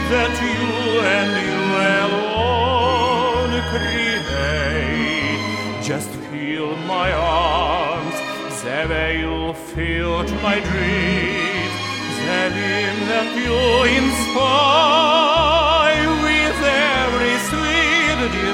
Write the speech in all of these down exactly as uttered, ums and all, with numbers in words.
that you and you alone create. Just feel my arms, the way you filled my dreams, the beam that you inspire with every sweet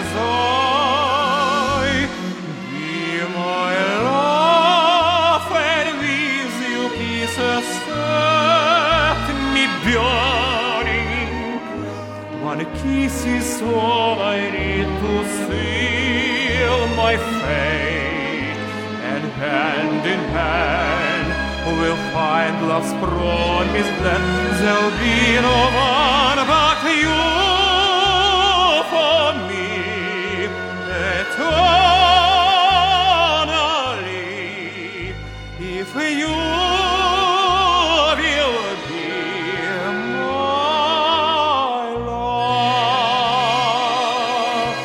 desire. Be my love, and with you kisses set me burning. One kiss is all I need to seal my fate, and hand in hand we'll find love's promised land. There'll be no one but you for me eternally. If you will be my love.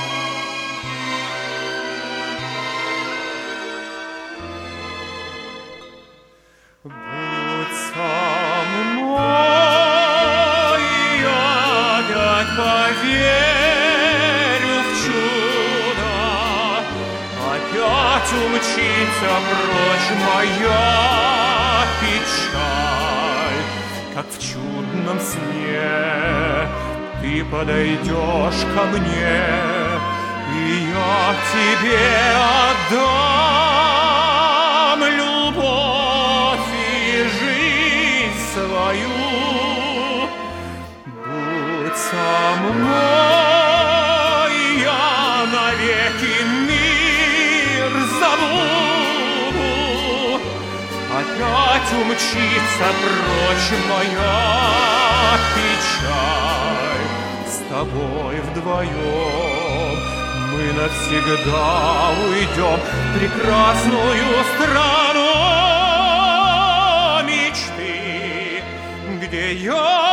Будь со мной, я опять поверю в чудо, опять умчится прочь моя печаль, как в чудном сне ты подойдешь ко мне, и я тебе отдам любовь и жизнь свою. Будь со мной, я навеки мир забуду, опять умчится прочь моя печаль. С тобой вдвоем мы навсегда уйдем в прекрасную страну мечты, где я